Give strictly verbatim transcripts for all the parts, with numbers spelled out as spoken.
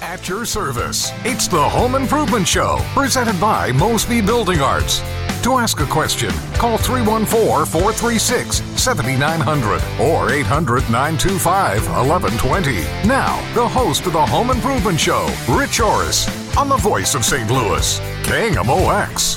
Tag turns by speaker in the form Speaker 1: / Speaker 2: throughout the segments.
Speaker 1: At your service, it's the Home Improvement Show, presented by Mosby Building Arts. To ask a question, call three one four, four three six, seven nine zero zero or eight hundred, nine two five, one one two zero. Now, the host of the Home Improvement Show, Rich Orris, on the voice of Saint Louis, K M O X.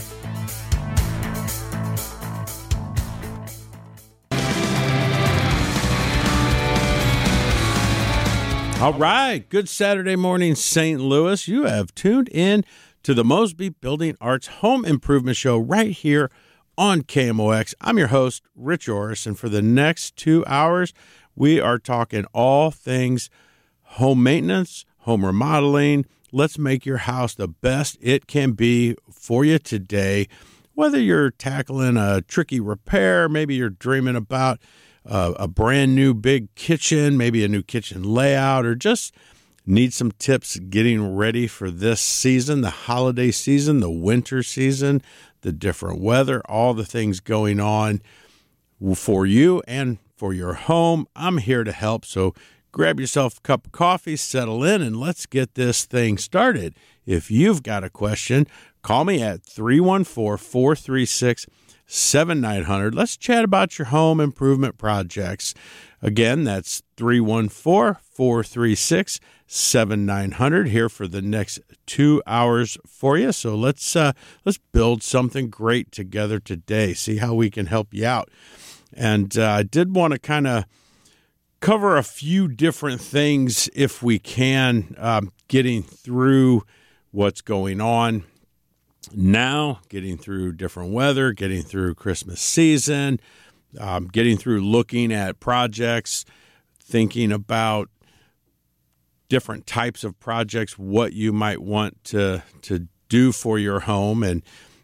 Speaker 2: All right. Good Saturday morning, Saint Louis. You have tuned in to the Mosby Building Arts Home Improvement Show right here on K M O X. I'm your host, Rich Orris, and for the next two hours, we are talking all things home maintenance, home remodeling. Let's make your house the best it can be for you today. Whether you're tackling a tricky repair, maybe you're dreaming about Uh, a brand new big kitchen, maybe a new kitchen layout, or just need some tips getting ready for this season, the holiday season, the winter season, the different weather, all the things going on for you and for your home. I'm here to help. So grab yourself a cup of coffee, settle in, and let's get this thing started. If you've got a question, call me at three one four, four three six, seven nine zero zero. Let's chat about your home improvement projects. Again, that's three one four, four three six, seven nine zero zero here for the next two hours for you. So let's uh, let's build something great together today. See how we can help you out. And uh, I did want to kind of cover a few different things if we can, um, getting through what's going on now, getting through different weather, getting through Christmas season, um, getting through looking at projects, thinking about different types of projects, what you might want to to do for your home. And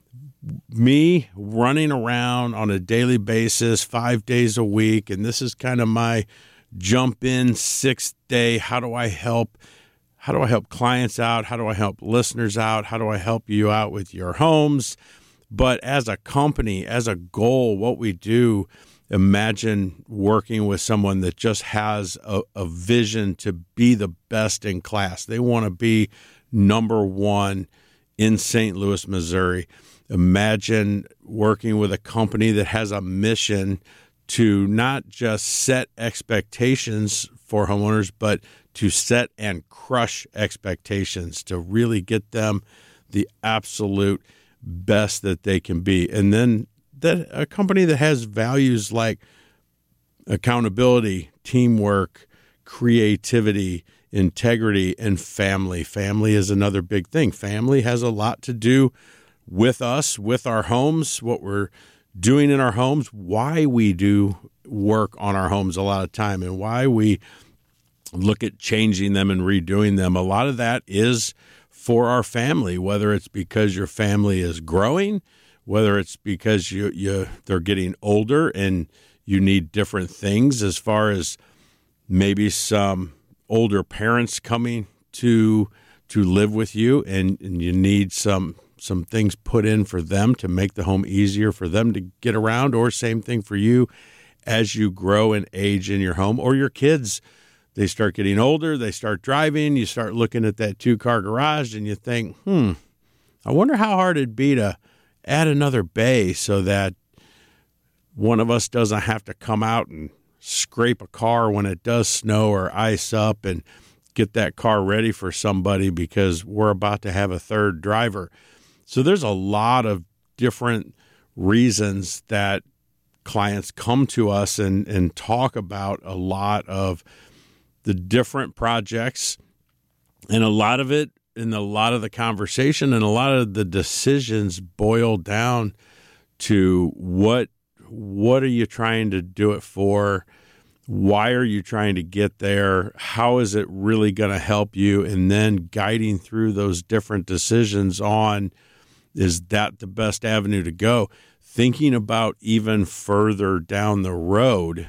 Speaker 2: me running around on a daily basis, five days a week, and this is kind of my jump in sixth day. How do I help? How do I help clients out? How do I help listeners out? How do I help you out with your homes? But as a company, as a goal, what we do, imagine working with someone that just has a, a vision to be the best in class. They want to be number one in Saint Louis, Missouri. Imagine working with a company that has a mission to not just set expectations for homeowners, but to set and crush expectations, to really get them the absolute best that they can be. And then that a company that has values like accountability, teamwork, creativity, integrity, and family. Family is another big thing. Family has a lot to do with us, with our homes, what we're doing in our homes, why we do work on our homes a lot of time, and why we look at changing them and redoing them. A lot of that is for our family, whether it's because your family is growing, whether it's because you, you they're getting older and you need different things as far as maybe some older parents coming to to live with you, and, and you need some some things put in for them to make the home easier for them to get around, or same thing for you as you grow and age in your home, or your kids. They start getting older, they start driving, you start looking at that two-car garage, and you think, hmm, I wonder how hard it'd be to add another bay so that one of us doesn't have to come out and scrape a car when it does snow or ice up and get that car ready for somebody because we're about to have a third driver. So there's a lot of different reasons that clients come to us and, and talk about a lot of the different projects, and a lot of it, and a lot of the conversation, and a lot of the decisions boil down to what what are you trying to do it for? Why are you trying to get there? How is it really going to help you? And then guiding through those different decisions on, is that the best avenue to go? Thinking about even further down the road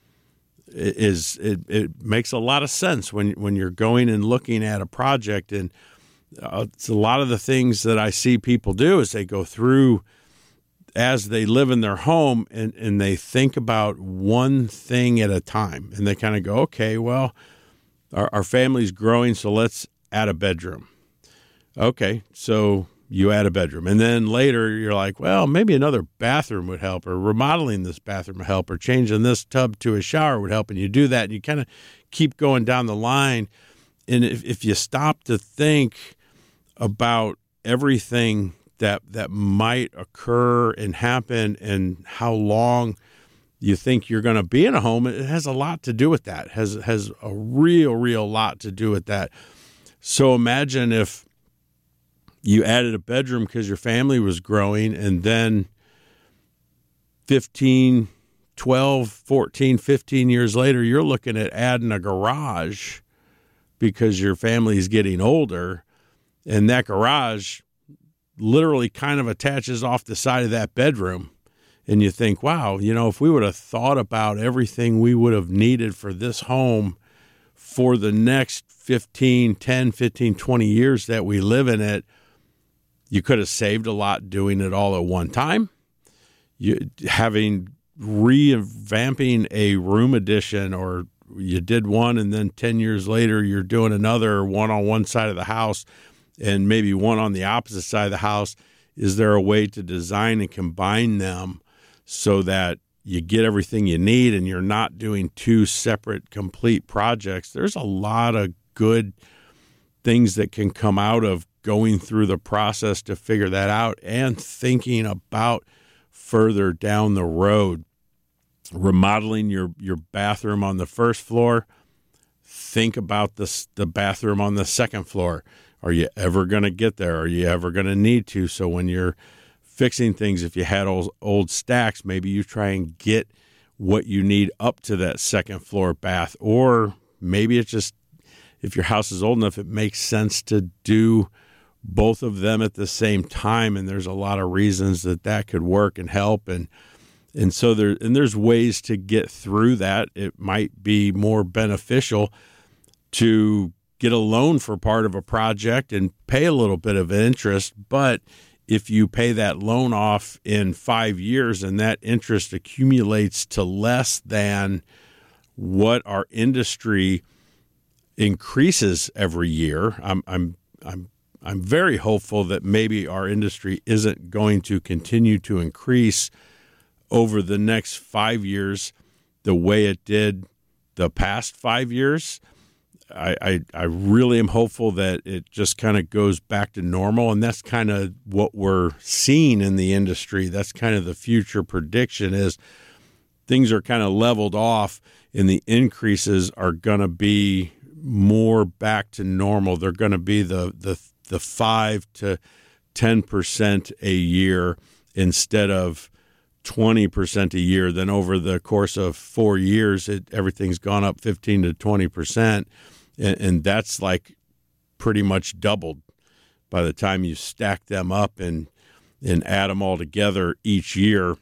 Speaker 2: is it, it makes a lot of sense when when you're going and looking at a project. And uh, it's a lot of the things that I see people do is they go through as they live in their home, and, and they think about one thing at a time, and they kind of go, okay, well, our, our family's growing, so let's add a bedroom. Okay, so you add a bedroom. And then later you're like, well, maybe another bathroom would help, or remodeling this bathroom would help, or changing this tub to a shower would help. And you do that, and you kind of keep going down the line. And if, if you stop to think about everything that that might occur and happen and how long you think you're going to be in a home, it has a lot to do with that. It has has a real, real lot to do with that. So imagine if you added a bedroom because your family was growing, and then fifteen, twelve, fourteen, fifteen years later, you're looking at adding a garage because your family is getting older, and that garage literally kind of attaches off the side of that bedroom. And you think, wow, you know, if we would have thought about everything we would have needed for this home for the next fifteen, ten, fifteen, twenty years that we live in it, you could have saved a lot doing it all at one time. You having revamping a room addition, or you did one and then ten years later you're doing another, one on one side of the house and maybe one on the opposite side of the house. Is there a way to design and combine them so that you get everything you need and you're not doing two separate complete projects? There's a lot of good things that can come out of going through the process to figure that out and thinking about further down the road. Remodeling your, your bathroom on the first floor, think about this, the bathroom on the second floor. Are you ever going to get there? Are you ever going to need to? So when you're fixing things, if you had old, old stacks, maybe you try and get what you need up to that second floor bath. Or maybe it's just, if your house is old enough, it makes sense to do both of them at the same time. And there's a lot of reasons that that could work and help. And and so there and there's ways to get through that. It might be more beneficial to get a loan for part of a project and pay a little bit of interest. But if you pay that loan off in five years and that interest accumulates to less than what our industry increases every year, I'm I'm I'm I'm very hopeful that maybe our industry isn't going to continue to increase over the next five years the way it did the past five years. I, I, I really am hopeful that it just kind of goes back to normal, and that's kind of what we're seeing in the industry. That's kind of the future prediction, is things are kind of leveled off and the increases are going to be more back to normal. They're going to be the the the five to ten percent a year instead of twenty percent a year. Then over the course of four years, it, everything's gone up fifteen to twenty percent. And, and that's like pretty much doubled by the time you stack them up and, and add them all together each year.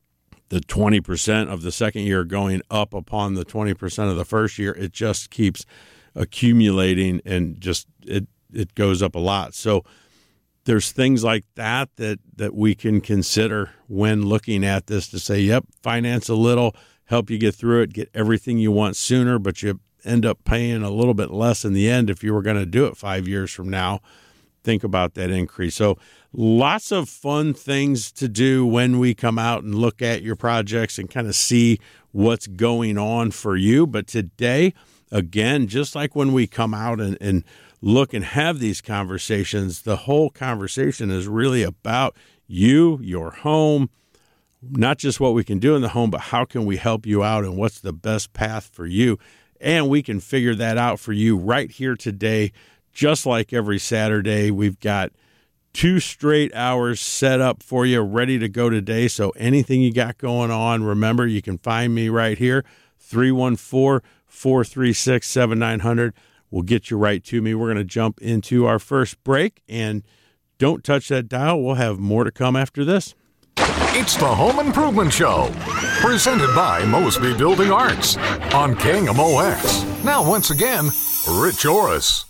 Speaker 2: The twenty percent of the second year going up upon the twenty percent of the first year, it just keeps accumulating and just it it goes up a lot. So there's things like that that that we can consider when looking at this to say, yep, finance a little, help you get through it, get everything you want sooner, but you end up paying a little bit less in the end if you were going to do it five years from now. Think about that increase. So lots of fun things to do when we come out and look at your projects and kind of see what's going on for you. But today, again, just like when we come out and, and look and have these conversations, the whole conversation is really about you, your home, not just what we can do in the home, but how can we help you out and what's the best path for you. And we can figure that out for you right here today. Just like every Saturday, we've got two straight hours set up for you, ready to go today. So anything you got going on, remember, you can find me right here, three one four, four three six, seven nine zero zero. We'll get you right to me. We're going to jump into our first break, and don't touch that dial. We'll have more to come after this.
Speaker 1: It's the Home Improvement Show, presented by Mosby Building Arts on K M O X. Now, once again, Rich Orris.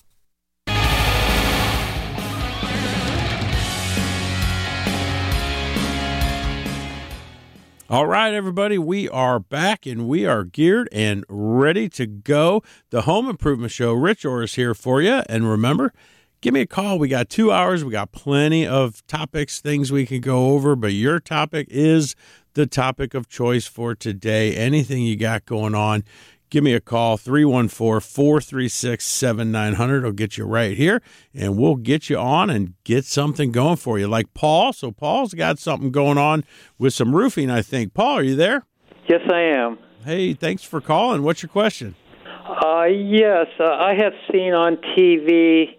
Speaker 2: All right, everybody, we are back and we are geared and ready to go. The Home Improvement Show. Rich Orr is here for you. And remember, give me a call. We got two hours. We got plenty of topics, things we can go over, but your topic is the topic of choice for today. Anything you got going on, give me a call, three one four, four three six, seven nine zero zero. I'll get you right here, and we'll get you on and get something going for you, like Paul. So Paul's got something going on with some roofing, I think. Paul, are you there?
Speaker 3: Yes, I am.
Speaker 2: Hey, thanks for calling. What's your question?
Speaker 3: Uh, yes, uh, I have seen on T V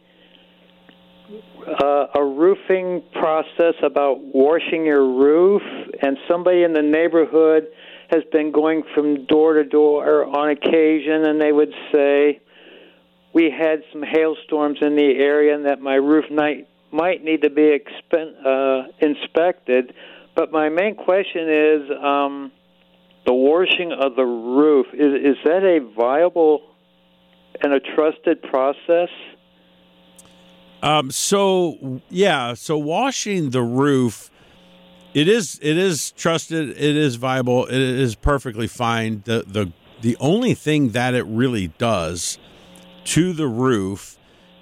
Speaker 3: uh, a roofing process about washing your roof, and somebody in the neighborhood has been going from door to door on occasion, and they would say, we had some hailstorms in the area and that my roof might, might need to be expen- uh, inspected. But my main question is um, the washing of the roof. Is, is that a viable and a trusted process?
Speaker 2: Um, so, yeah, so washing the roof, It is it is trusted, it is viable, it is perfectly fine. The the the only thing that it really does to the roof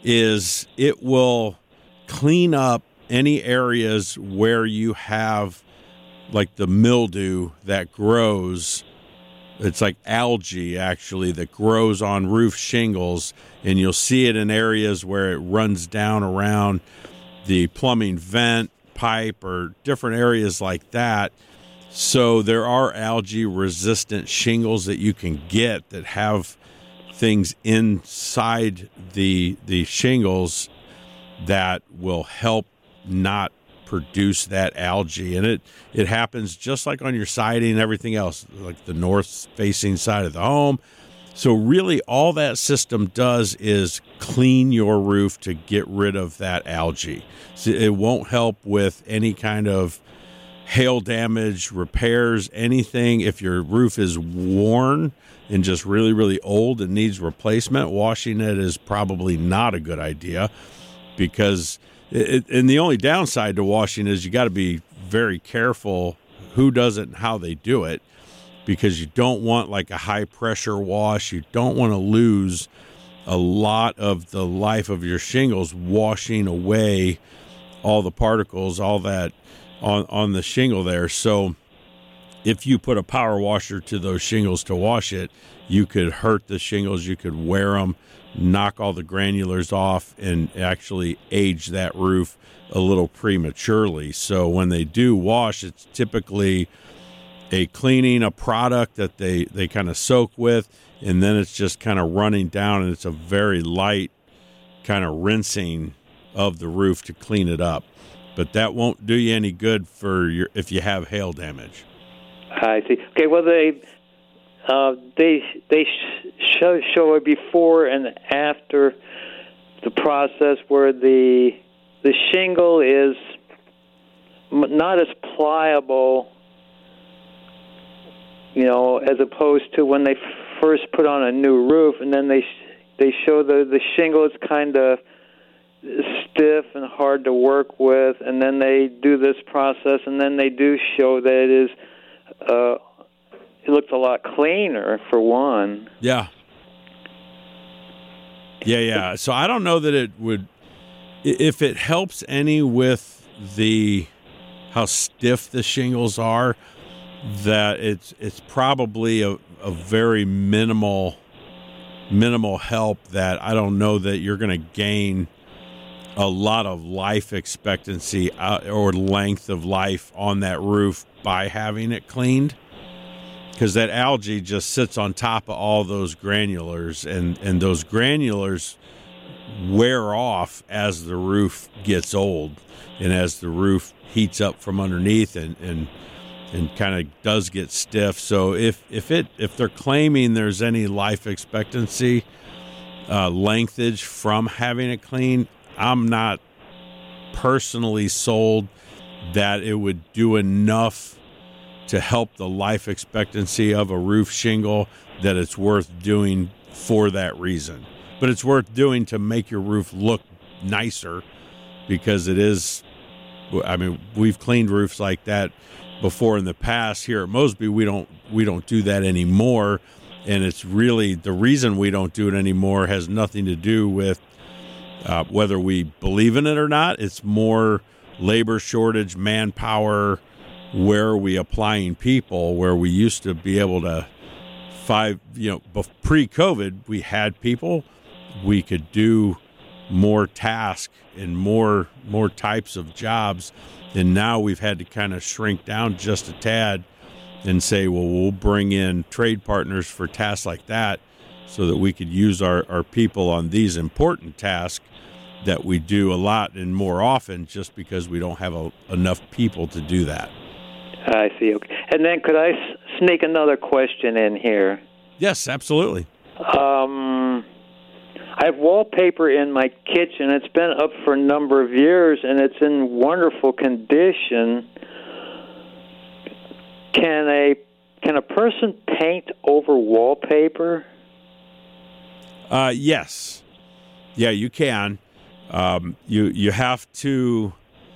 Speaker 2: is it will clean up any areas where you have like the mildew that grows. It's like algae actually that grows on roof shingles, and you'll see it in areas where it runs down around the plumbing vent pipe or different areas like that. So there are algae resistant shingles that you can get that have things inside the the shingles that will help not produce that algae. And it it happens just like on your siding and everything else, like the north facing side of the home. So really all that system does is clean your roof to get rid of that algae. So it won't help with any kind of hail damage, repairs, anything. If your roof is worn and just really, really old and needs replacement, washing it is probably not a good idea, because it, and the only downside to washing is you got to be very careful who does it and how they do it, because you don't want like a high pressure wash. You don't want to lose a lot of the life of your shingles washing away all the particles, all that on, on the shingle there. So if you put a power washer to those shingles to wash it, you could hurt the shingles, you could wear them, knock all the granulars off, and actually age that roof a little prematurely. So when they do wash, it's typically a cleaning, a product that they, they kind of soak with, and then it's just kind of running down, and it's a very light kind of rinsing of the roof to clean it up. But that won't do you any good for your if you have hail damage.
Speaker 3: I see. Okay, well, they uh, they they show, show a before and after the process where the the shingle is not as pliable, you know, as opposed to when they first put on a new roof, and then they they show the the shingle is kind of stiff and hard to work with, and then they do this process, and then they do show that it is uh, it looks a lot cleaner for one.
Speaker 2: Yeah. Yeah, yeah. So I don't know that it would, if it helps any with the how stiff the shingles are, that it's it's probably a, a very minimal minimal help. That I don't know that you're going to gain a lot of life expectancy or length of life on that roof by having it cleaned, because that algae just sits on top of all those granulars, and, and those granulars wear off as the roof gets old and as the roof heats up from underneath and, and and kind of does get stiff. So if if it if they're claiming there's any life expectancy uh, lengthage from having it clean, I'm not personally sold that it would do enough to help the life expectancy of a roof shingle that it's worth doing for that reason. But it's worth doing to make your roof look nicer, because it is I mean, we've cleaned roofs like that before in the past. Here at Mosby, we don't we don't do that anymore, and it's really the reason we don't do it anymore has nothing to do with uh, whether we believe in it or not. It's more labor shortage, manpower. Where are we applying people? Where we used to be able to five, you know, pre-COVID, we had people, we could do more tasks and more more types of jobs, and now we've had to kind of shrink down just a tad and say, well, we'll bring in trade partners for tasks like that so that we could use our, our people on these important tasks that we do a lot and more often just because we don't have a, enough people to do that.
Speaker 3: I see. Okay. And then could I s- sneak another question in here?
Speaker 2: Yes, absolutely.
Speaker 3: Um, I have wallpaper in my kitchen. It's been up for a number of years, and it's in wonderful condition. Can a can a person paint over wallpaper?
Speaker 2: Uh, yes. Yeah, you can. Um, you you have to.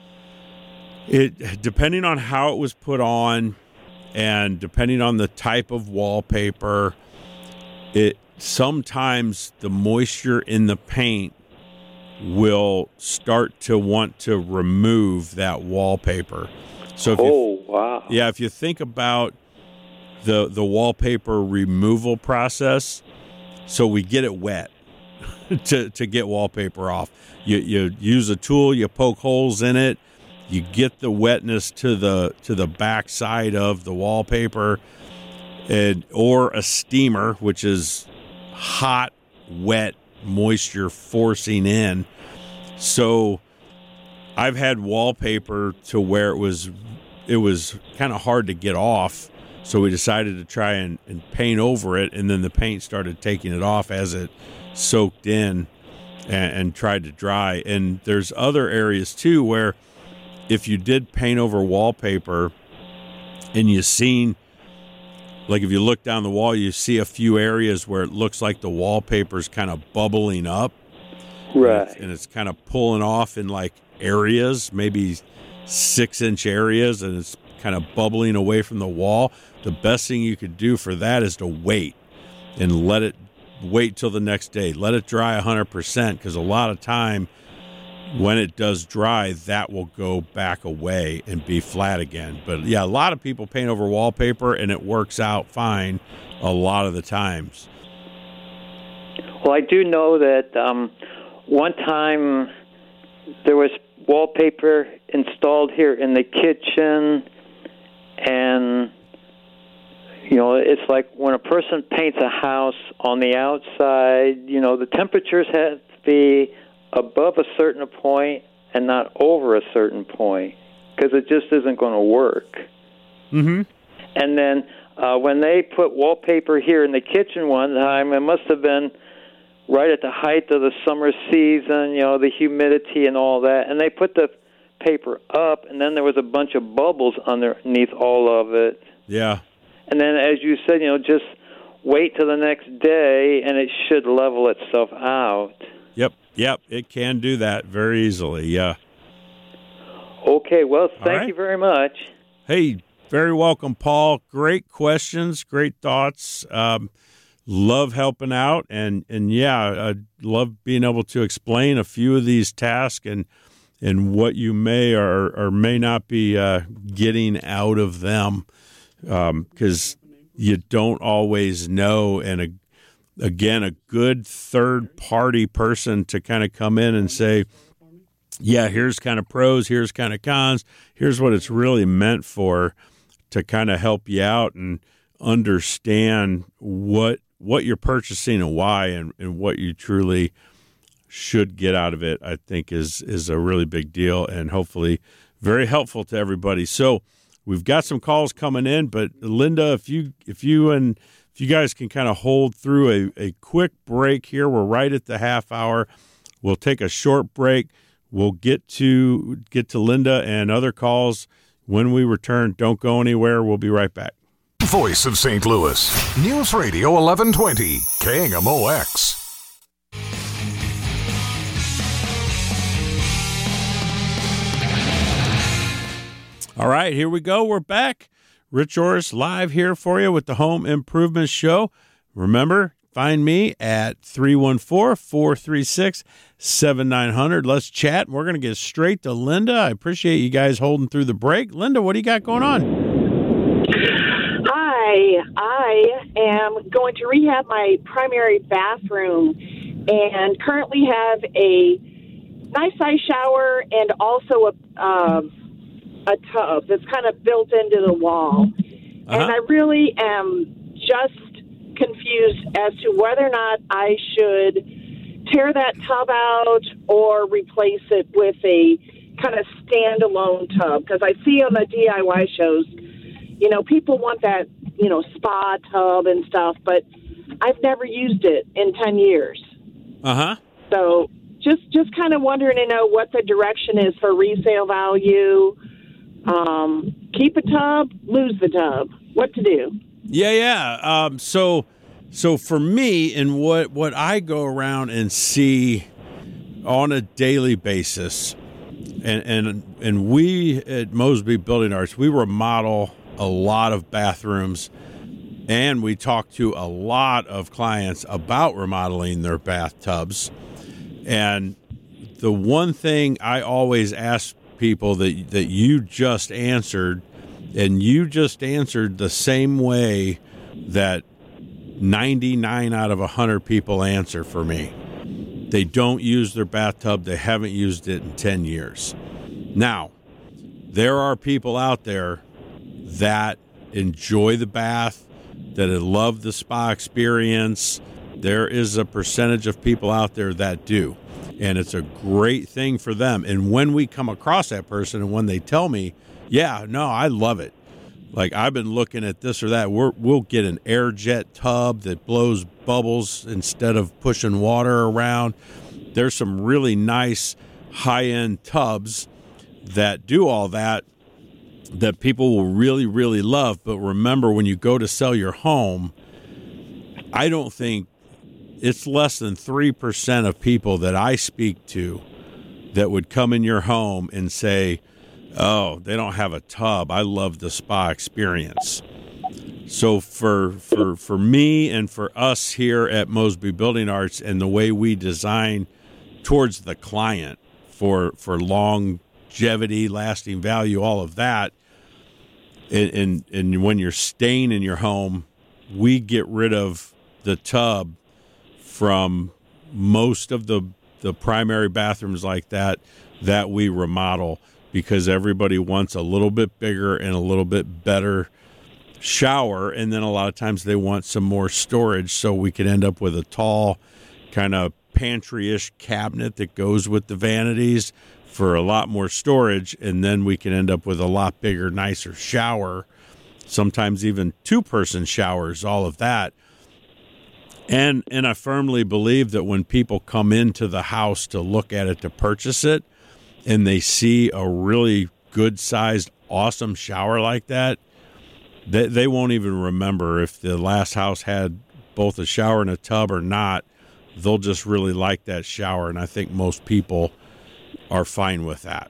Speaker 2: It depending on how it was put on, and depending on the type of wallpaper, it sometimes the moisture in the paint will start to want to remove that wallpaper. So if
Speaker 3: oh
Speaker 2: you,
Speaker 3: wow!
Speaker 2: Yeah, if you think about the the wallpaper removal process, so we get it wet to to get wallpaper off. You you use a tool, you poke holes in it. You get the wetness to the to the back side of the wallpaper, and or a steamer, which is hot, wet moisture forcing in. So I've had wallpaper to where it was it was kind of hard to get off. So we decided to try and, and paint over it, and then the paint started taking it off as it soaked in and, and tried to dry. And there's other areas too where if you did paint over wallpaper and you seen, like if you look down the wall, you see a few areas where it looks like the wallpaper's kind of bubbling up.
Speaker 3: Right.
Speaker 2: And it's, and it's kind of pulling off in like areas, maybe six inch areas, and it's kind of bubbling away from the wall. The best thing you could do for that is to wait and let it wait till the next day. Let it dry one hundred percent, because a lot of time when it does dry, that will go back away and be flat again. But yeah, a lot of people paint over wallpaper and it works out fine a lot of the times.
Speaker 3: Well, I do know that um, one time there was wallpaper installed here in the kitchen, and you know, it's like when a person paints a house on the outside, you know, the temperatures have to be above a certain point and not over a certain point, because it just isn't going to work.
Speaker 2: Mm-hmm.
Speaker 3: And then uh, when they put wallpaper here in the kitchen one time, it must have been right at the height of the summer season, you know, the humidity and all that, and they put the paper up, and then there was a bunch of bubbles underneath all of it.
Speaker 2: Yeah.
Speaker 3: And then, as you said, you know, just wait till the next day, and it should level itself out.
Speaker 2: Yep, yep, it can do that very easily, yeah.
Speaker 3: Okay, well, thank
Speaker 2: right.
Speaker 3: you very much.
Speaker 2: Hey, very welcome, Paul. Great questions, great thoughts. Um, love helping out, and, and yeah, I love being able to explain a few of these tasks and and what you may or, or may not be uh, getting out of them, because um, you don't always know. And a, again, a good third-party person to kind of come in and say, yeah, here's kind of pros, here's kind of cons, here's what it's really meant for, to kind of help you out and understand what what you're purchasing and why, and, and what you truly should get out of it, I think is is a really big deal, and hopefully very helpful to everybody. So we've got some calls coming in, but Linda, if you if you and if you guys can kind of hold through a, a quick break here, we're right at the half hour. We'll take a short break. We'll get to get to Linda and other calls when we return. Don't go anywhere. We'll be right back.
Speaker 1: Voice of Saint Louis, News Radio eleven twenty, K M O X.
Speaker 2: All right, here we go. We're back. Rich Orris live here for you with the Home Improvement Show. Remember, find me at three one four, four three six, seven nine zero zero. Let's chat. We're going to get straight to Linda. I appreciate you guys holding through the break. Linda, what do you got going on?
Speaker 4: Hi. I am going to rehab my primary bathroom and currently have a nice size shower and also a uh, a tub that's kind of built into the wall. Uh-huh. And I really am just confused as to whether or not I should tear that tub out or replace it with a kind of standalone tub. Because I see on the D I Y shows, you know, people want that, you know, spa tub and stuff, but I've never used it in ten years.
Speaker 2: Uh-huh.
Speaker 4: So just just kind of wondering, you know, what the direction is for resale value. Um, keep a tub, lose the tub. What to do?
Speaker 2: Yeah, yeah. Um, so, so for me, and what what I go around and see on a daily basis, and and and we at Mosby Building Arts, we remodel a lot of bathrooms, and we talk to a lot of clients about remodeling their bathtubs. And the one thing I always ask people that that you just answered, and you just answered the same way that ninety-nine out of one hundred people answer for me. They don't use their bathtub. They haven't used it in ten years. Now, there are people out there that enjoy the bath, that love the spa experience. There is a percentage of people out there that do. And it's a great thing for them. And when we come across that person and when they tell me, yeah, no, I love it. Like, I've been looking at this or that. We're, we'll get an air jet tub that blows bubbles instead of pushing water around. There's some really nice high-end tubs that do all that that people will really, really love. But remember, when you go to sell your home, I don't think it's less than three percent of people that I speak to that would come in your home and say, oh, they don't have a tub. I love the spa experience. So for for for me and for us here at Mosby Building Arts and the way we design towards the client for for longevity, lasting value, all of that, and, and, and when you're staying in your home, we get rid of the tub from most of the the primary bathrooms like that that we remodel, because everybody wants a little bit bigger and a little bit better shower, and then a lot of times they want some more storage, so we can end up with a tall kind of pantry-ish cabinet that goes with the vanities for a lot more storage, and then we can end up with a lot bigger, nicer shower, sometimes even two-person showers, all of that. And and I firmly believe that when people come into the house to look at it, to purchase it, and they see a really good-sized, awesome shower like that, they, they won't even remember if the last house had both a shower and a tub or not. They'll just really like that shower, and I think most people are fine with that.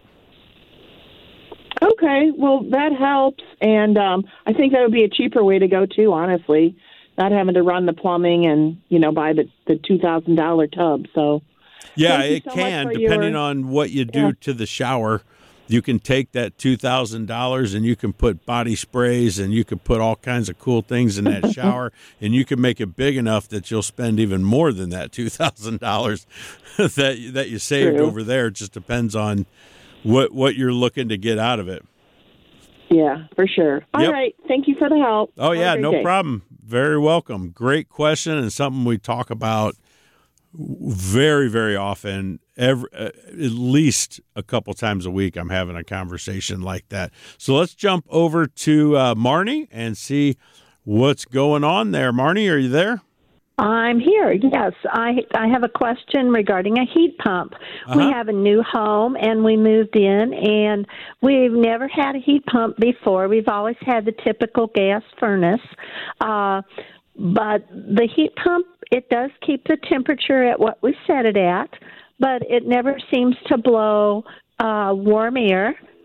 Speaker 4: Okay, well, that helps, and um, I think that would be a cheaper way to go, too, honestly. Not having to run the plumbing and, you know, buy the, the two thousand dollars tub. So,
Speaker 2: yeah, it so can, depending
Speaker 4: your,
Speaker 2: on what you do yeah. to the shower. You can take that two thousand dollars and you can put body sprays and you can put all kinds of cool things in that shower, and you can make it big enough that you'll spend even more than that two thousand dollars that, that you saved True. Over there. It just depends on what, what you're looking to get out of it.
Speaker 4: Yeah, for sure. All yep. right. Thank you for the help.
Speaker 2: Oh,
Speaker 4: Have
Speaker 2: yeah, no
Speaker 4: day.
Speaker 2: problem. Very welcome. Great question, and something we talk about very, very often. Every, uh, at least a couple times a week, I'm having a conversation like that. So let's jump over to uh, Marnie and see what's going on there. Marnie, are you there?
Speaker 5: I'm here. Yes, I I have a question regarding a heat pump. Uh-huh. We have a new home, and we moved in, and we've never had a heat pump before. We've always had the typical gas furnace, uh, but the heat pump, it does keep the temperature at what we set it at, but it never seems to blow uh, warm air.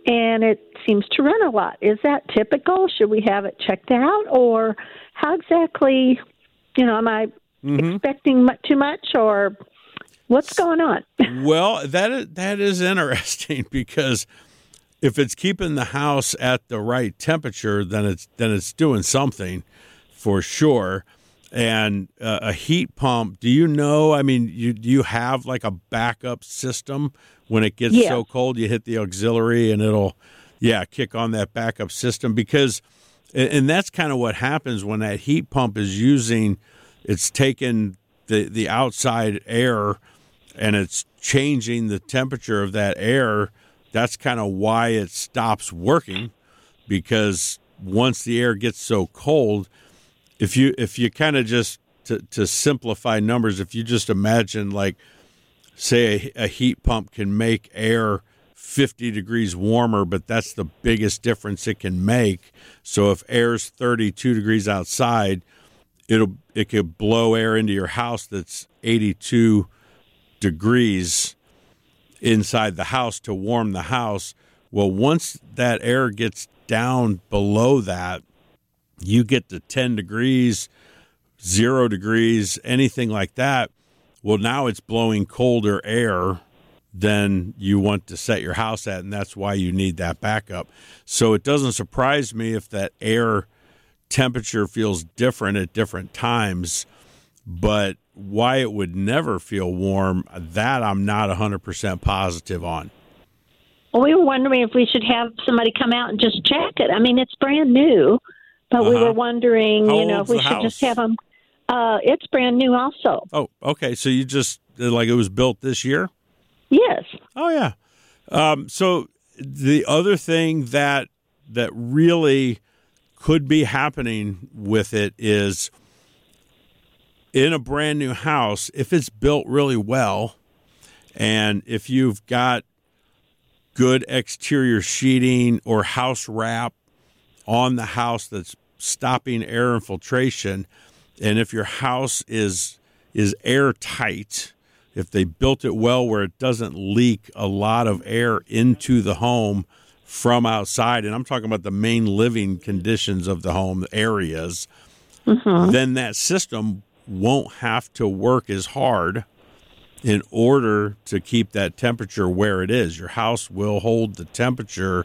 Speaker 5: and it seems to run a lot. Is that typical? Should we have it checked out, or how exactly, you know, am I mm-hmm. expecting much, too much, or what's going on?
Speaker 2: Well, that is, that is interesting, because if it's keeping the house at the right temperature, then it's then it's doing something for sure. And uh, a heat pump, do you know, I mean, you do you have like a backup system when it gets
Speaker 5: yeah.
Speaker 2: so cold, you hit the auxiliary and it'll, yeah, kick on that backup system? Because, and that's kind of what happens when that heat pump is using, it's taking the, the outside air and it's changing the temperature of that air. That's kind of why it stops working, because once the air gets so cold, If you if you kind of just, to, to simplify numbers, if you just imagine, like, say a, a heat pump can make air fifty degrees warmer, but that's the biggest difference it can make. So if air's thirty-two degrees outside, it'll it could blow air into your house that's eighty-two degrees inside the house to warm the house. Well, once that air gets down below that, you get to ten degrees, zero degrees, anything like that. Well, now it's blowing colder air than you want to set your house at, and that's why you need that backup. So it doesn't surprise me if that air temperature feels different at different times, but why it would never feel warm, that I'm not one hundred percent positive on.
Speaker 5: Well, we were wondering if we should have somebody come out and just check it. I mean, it's brand new. But uh-huh. we were wondering,
Speaker 2: How
Speaker 5: you know, if we should
Speaker 2: house?
Speaker 5: just have them. Uh, it's brand new also.
Speaker 2: Oh, okay. So you just, like, it was built this year?
Speaker 5: Yes.
Speaker 2: Oh, yeah. Um, so the other thing that that really could be happening with it is, in a brand new house, if it's built really well, and if you've got good exterior sheeting or house wrap on the house that's stopping air infiltration, and if your house is is airtight, if they built it well where it doesn't leak a lot of air into the home from outside, and I'm talking about the main living conditions of the home, the areas, mm-hmm. then that system won't have to work as hard in order to keep that temperature where it is. Your house will hold the temperature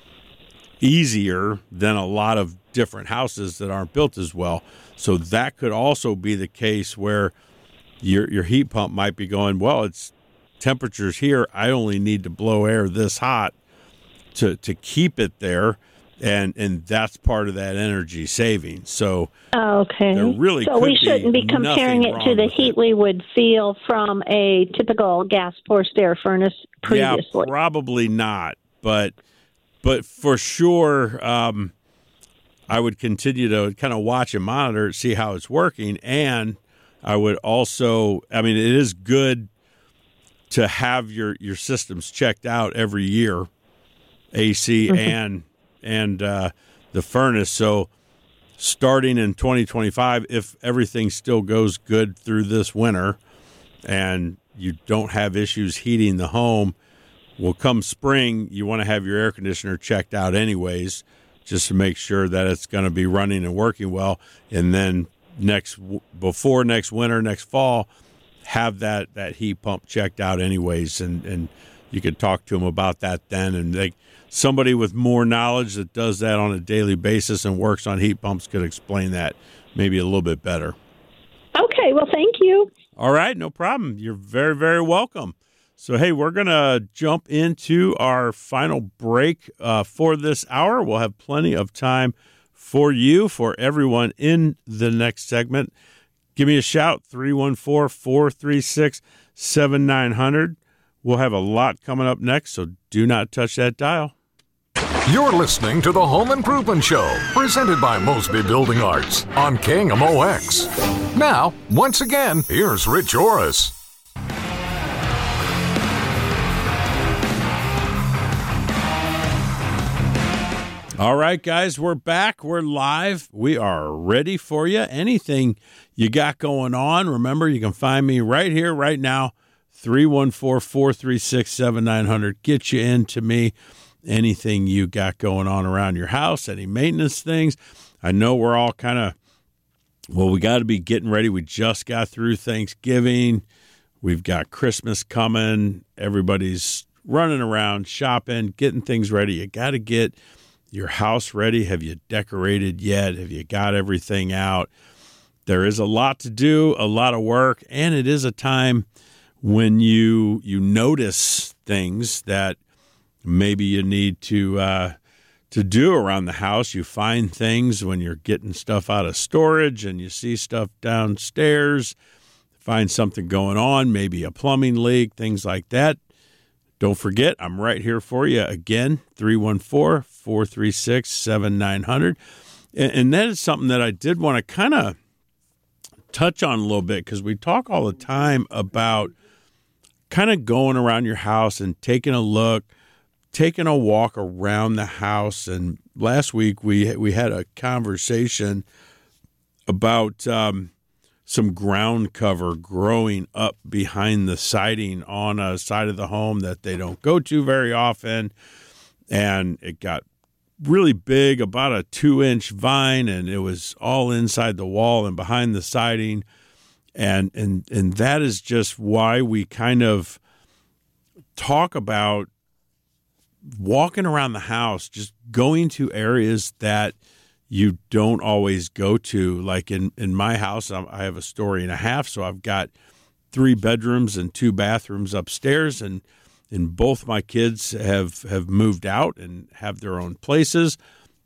Speaker 2: easier than a lot of different houses that aren't built as well. So that could also be the case where your your heat pump might be going, well, it's temperatures here, I only need to blow air this hot to to keep it there, and and that's part of that energy saving. So
Speaker 5: okay,
Speaker 2: there really
Speaker 5: so
Speaker 2: could
Speaker 5: we shouldn't be,
Speaker 2: be
Speaker 5: comparing it to the heat
Speaker 2: it.
Speaker 5: we would feel from a typical gas forced air furnace previously.
Speaker 2: Yeah, probably not, but But for sure, um, I would continue to kind of watch and monitor, see how it's working. And I would also, I mean, it is good to have your, your systems checked out every year, A C mm-hmm. and and uh, the furnace. So starting in twenty twenty-five, if everything still goes good through this winter and you don't have issues heating the home, well, come spring, you want to have your air conditioner checked out anyways, just to make sure that it's going to be running and working well. And then next, before next winter, next fall, have that, that heat pump checked out anyways. And, and you could talk to them about that then. And they, somebody with more knowledge that does that on a daily basis and works on heat pumps could explain that maybe a little bit better.
Speaker 5: Okay, well, thank you.
Speaker 2: All right, no problem. You're very, very welcome. So, hey, we're going to jump into our final break uh, for this hour. We'll have plenty of time for you, for everyone in the next segment. Give me a shout, three one four, four three six, seven nine zero zero. We'll have a lot coming up next, so do not touch that dial.
Speaker 1: You're listening to the Home Improvement Show, presented by Mosby Building Arts on K M O X. Now, once again, here's Rich Orris.
Speaker 2: All right, guys, we're back. We're live. We are ready for you. Anything you got going on, remember, you can find me right here, right now, three one four, four three six, seven nine zero zero. Get you into me. anything you got going on around your house, any maintenance things. I know we're all kind of, well, we got to be getting ready. We just got through Thanksgiving. We've got Christmas coming. Everybody's running around, shopping, getting things ready. You got to get your house ready. Have you decorated yet? Have you got everything out? There is a lot to do, a lot of work, and it is a time when you you notice things that maybe you need to uh, to do around the house. You find things when you're getting stuff out of storage and you see stuff downstairs, find something going on, maybe a plumbing leak, things like that. Don't forget, I'm right here for you again, three one four, four three six, seven nine zero zero. And, and that is something that I did want to kind of touch on a little bit, because we talk all the time about kind of going around your house and taking a look, taking a walk around the house. And last week we we had a conversation about um, some ground cover growing up behind the siding on a side of the home that they don't go to very often. And it got really big, about a two-inch vine, and it was all inside the wall and behind the siding. And and and that is just why we kind of talk about walking around the house, just going to areas that you don't always go to. Like in, in my house, I have a story and a half, so I've got three bedrooms and two bathrooms upstairs, and and both my kids have, have moved out and have their own places,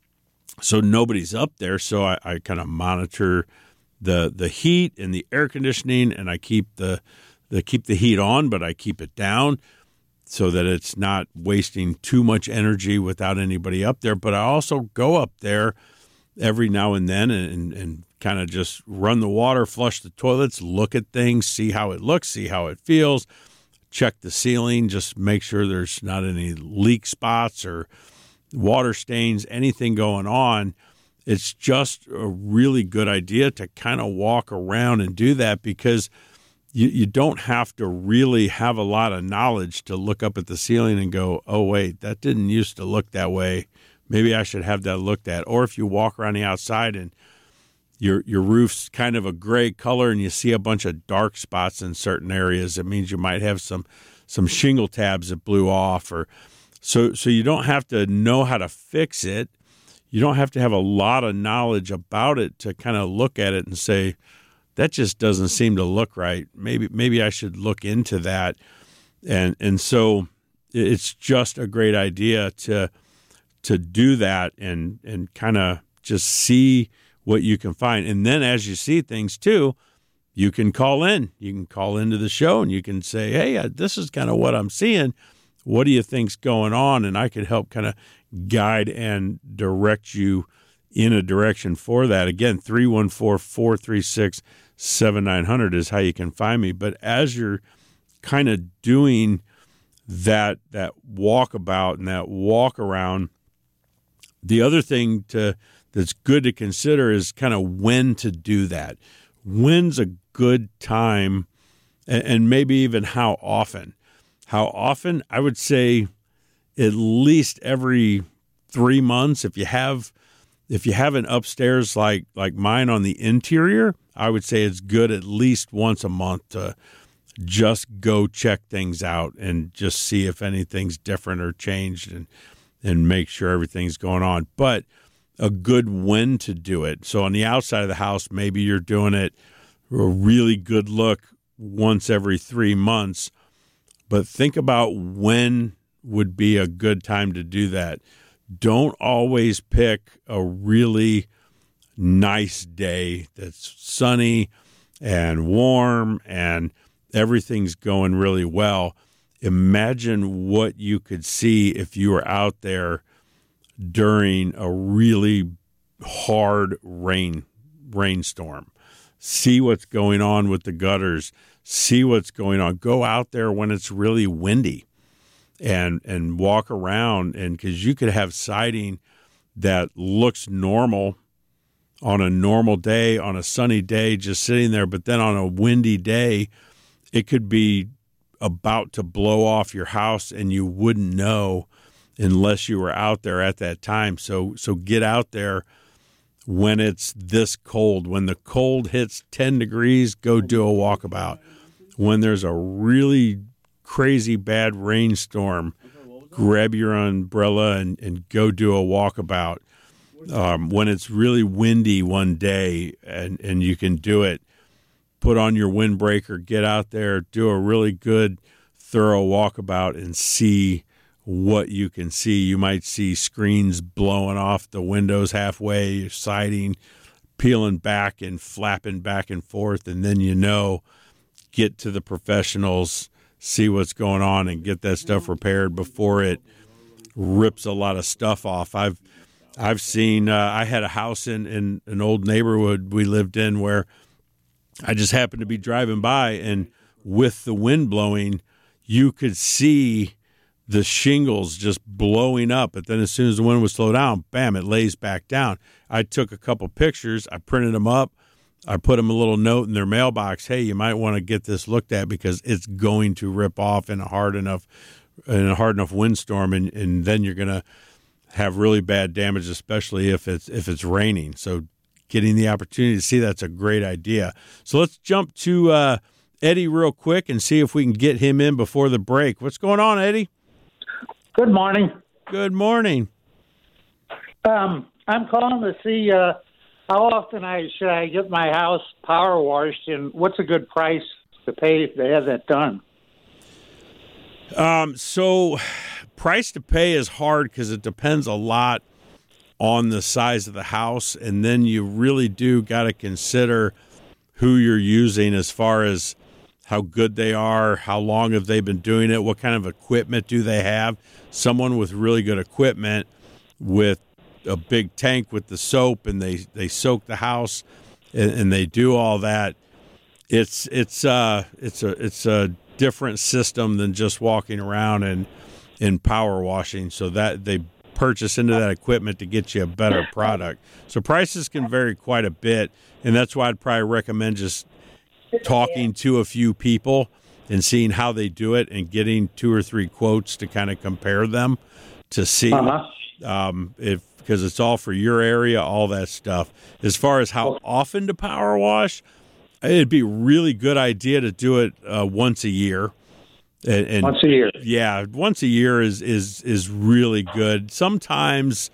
Speaker 2: so nobody's up there. So I, I kind of monitor the the heat and the air conditioning, and I keep the the keep the heat on, but I keep it down so that it's not wasting too much energy without anybody up there. But I also go up there every now and then and, and, and kind of just run the water, flush the toilets, look at things, see how it looks, see how it feels, check the ceiling, just make sure there's not any leak spots or water stains, anything going on. It's just a really good idea to kind of walk around and do that, because you, you don't have to really have a lot of knowledge to look up at the ceiling and go, oh, wait, that didn't used to look that way. Maybe I should have that looked at. Or if you walk around the outside and your your roof's kind of a gray color and you see a bunch of dark spots in certain areas, it means you might have some some shingle tabs that blew off. Or so so you don't have to know how to fix it. You don't have to have a lot of knowledge about it to kind of look at it and say, that just doesn't seem to look right. Maybe maybe I should look into that. And and so it's just a great idea to to do that and and kind of just see what you can find. And then as you see things too, you can call in. You can call into the show and you can say, hey, this is kind of what I'm seeing. What do you think's going on? And I could help kind of guide and direct you in a direction for that. Again, three one four, four three six, seven nine zero zero is how you can find me. But as you're kind of doing that that walkabout and that walk around, the other thing to that's good to consider is kind of when to do that. When's a good time, and, and maybe even how often. How often? I would say at least every three months. If you have if you have an upstairs like like mine on the interior, I would say it's good at least once a month to just go check things out and just see if anything's different or changed, and and make sure everything's going on. But a good when to do it. So on the outside of the house, maybe you're doing it a really good look once every three months. But think about when would be a good time to do that. Don't always pick a really nice day that's sunny and warm and everything's going really well. Imagine what you could see if you were out there during a really hard rain rainstorm. See what's going on with the gutters. See what's going on. Go out there when it's really windy and and walk around, and because you could have siding that looks normal on a normal day, on a sunny day, just sitting there, but then on a windy day, it could be about to blow off your house and you wouldn't know. unless you were out there at that time. So so get out there when it's this cold. When the cold hits ten degrees, go do a walkabout. When there's a really crazy bad rainstorm, grab your umbrella and, and go do a walkabout. Um, when it's really windy one day and, and you can do it, put on your windbreaker, get out there, do a really good, thorough walkabout and see what you can see. You might see screens blowing off the windows halfway, siding, peeling back and flapping back and forth, and then you know, get to the professionals, see what's going on, and get that stuff repaired before it rips a lot of stuff off. I've I've seen, uh, I had a house in, in an old neighborhood we lived in where I just happened to be driving by, and with the wind blowing, you could see the shingles just blowing up. But then as soon as the wind would slow down, bam, it lays back down. I took a couple pictures. I printed them up. I put them a little note in their mailbox. Hey, you might want to get this looked at because it's going to rip off in a hard enough in a hard enough windstorm, and, and then you're going to have really bad damage, especially if it's if it's raining. So getting the opportunity to see that's a great idea. So let's jump to uh, Eddie real quick and see if we can get him in before the break. What's going on, Eddie?
Speaker 6: Good morning.
Speaker 2: Good morning.
Speaker 6: Um, I'm calling to see uh, how often I should I get my house power washed, and what's a good price to pay to have that done?
Speaker 2: Um, so price to pay is hard because it depends a lot on the size of the house, and then you really do got to consider who you're using as far as how good they are, how long have they been doing it, what kind of equipment do they have. Someone with really good equipment with a big tank with the soap, and they, they soak the house and, and they do all that. It's it's uh it's a it's a different system than just walking around and in power washing. So that they purchase into that equipment to get you a better product. So prices can vary quite a bit, and that's why I'd probably recommend just talking to a few people and seeing how they do it and getting two or three quotes to kind of compare them to see
Speaker 6: Uh-huh.
Speaker 2: um, if because it's all for your area, all that stuff. As far as how often to power wash, it'd be a really good idea to do it uh, once a year. And, and
Speaker 6: Once a year.
Speaker 2: Yeah, once a year is is is really good. Sometimes,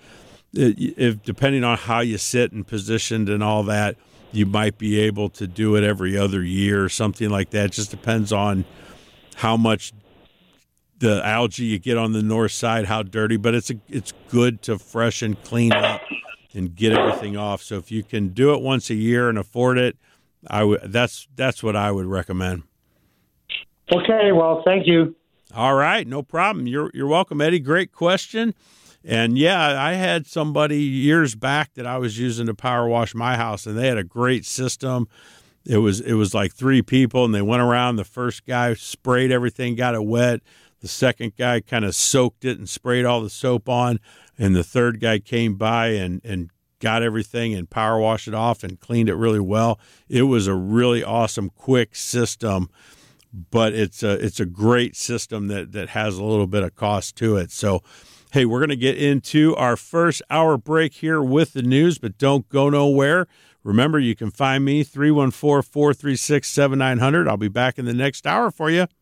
Speaker 2: if depending on how you sit and positioned and all that, you might be able to do it every other year or something like that. It just depends on how much the algae you get on the north side, how dirty. But it's a, it's good to freshen, clean up, and get everything off. So if you can do it once a year and afford it, I would. That's that's what I would recommend.
Speaker 6: Okay, well, thank you.
Speaker 2: All right, no problem. You're you're welcome, Eddie. Great question. And yeah, I had somebody years back that I was using to power wash my house, and they had a great system. It was it was like three people, and they went around. The first guy sprayed everything, got it wet. The second guy kind of soaked it and sprayed all the soap on, and the third guy came by and and got everything and power washed it off and cleaned it really well. It was a really awesome, quick system. But it's a it's a great system that, that has a little bit of cost to it. So, hey, we're going to get into our first hour break here with the news, but don't go nowhere. Remember, you can find me, three one four, four three six, seven nine zero zero. I'll be back in the next hour for you.